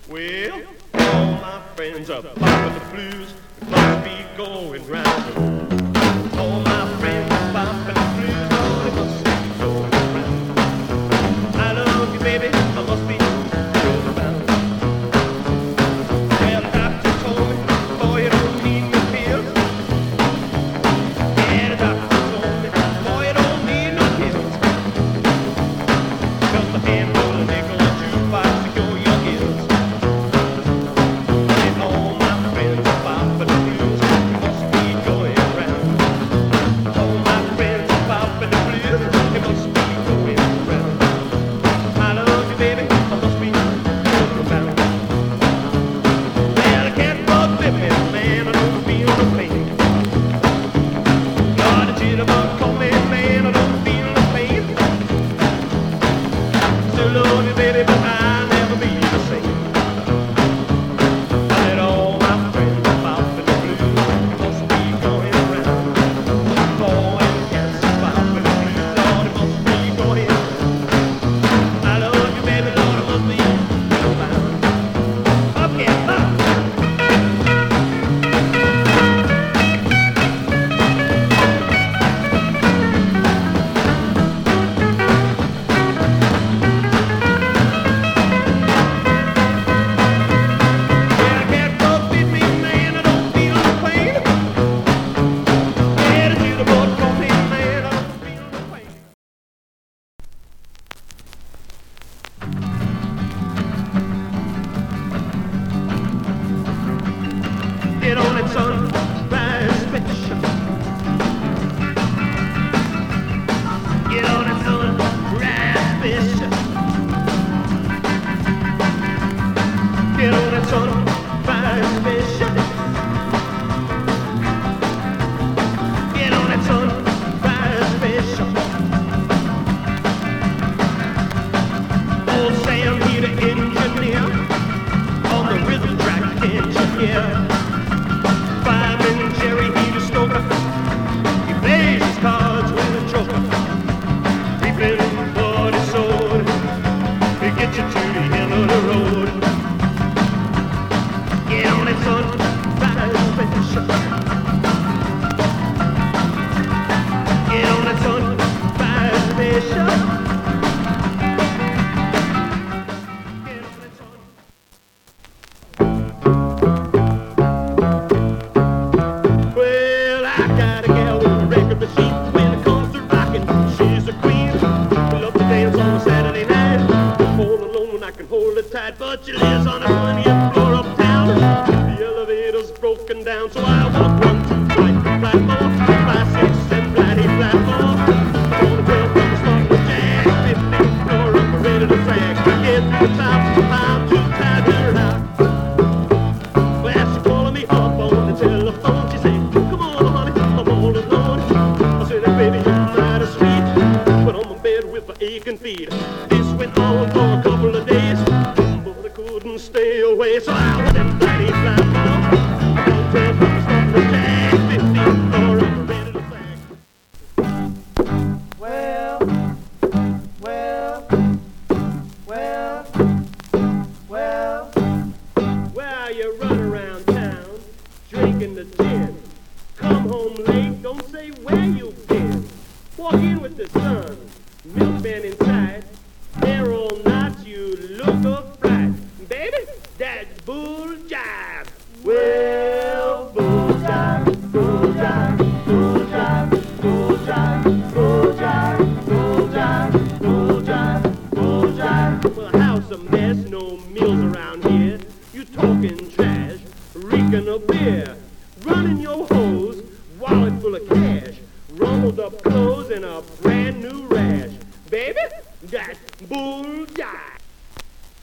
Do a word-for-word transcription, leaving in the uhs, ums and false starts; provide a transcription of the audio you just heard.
Well, all my friends are popping the blues. It must be going round. All my friends are popping the blues. Oh, it must be going round. I love you, baby. I must be going round. Well, the doctor told me, boy, you don't need no pills. Yeah, the doctor told me, boy, you don't need no pills. Just a handful of nickel and jukebox to cure your ills. Get on it, son, rise, bitch. Get on it, son, rise, bitch. Get on it, son, rise, bitch. Get on it, son, rise, bitch. Old Sam, he the engineer, on the rhythm track, engineer. Jerry, he the stoker. He plays his cards with a joker. Reaping what he sowed. He get you to the end of the road. Get on it, son, rise, bitch. Get on it, son, rise, bitch. But she lives on the twentieth floor uptown. The elevator's broken down, so I walk one, two, right, flat four, five, six, seven, flat eight, flat four. On the twelfth floor, I'm starting to jack. fifteenth floor, I'm ready to drag. Get to the top, I'm too tired to ride. Well, she calling me up on the telephone. She said, come on, honey, I'm all alone. I said, baby, you're mighty sweet, but I'm in bed with my aching feet. This went on for a couple of days. Couldn't stay away, so I went and bloody flat ball. Don't tell me to stop the jack, fifteen floor, I'm ready to sag. Well, well, well, well, well, you run around town, drinking the gin. Come home late, don't say where you've been. Walk in with the sun, milkman inside. There all night, you look up bright. Baby, that's bull jive. Well, bull jive, bull jive, bull jive, bull jive, bull jive, bull jive, bull jive, bull jive. Well, house a mess, no meals around here. You talking trash, reeking of beer, running your hose, wallet full of cash, rumbled up clothes and a brand new rash. Baby, that's bull jive.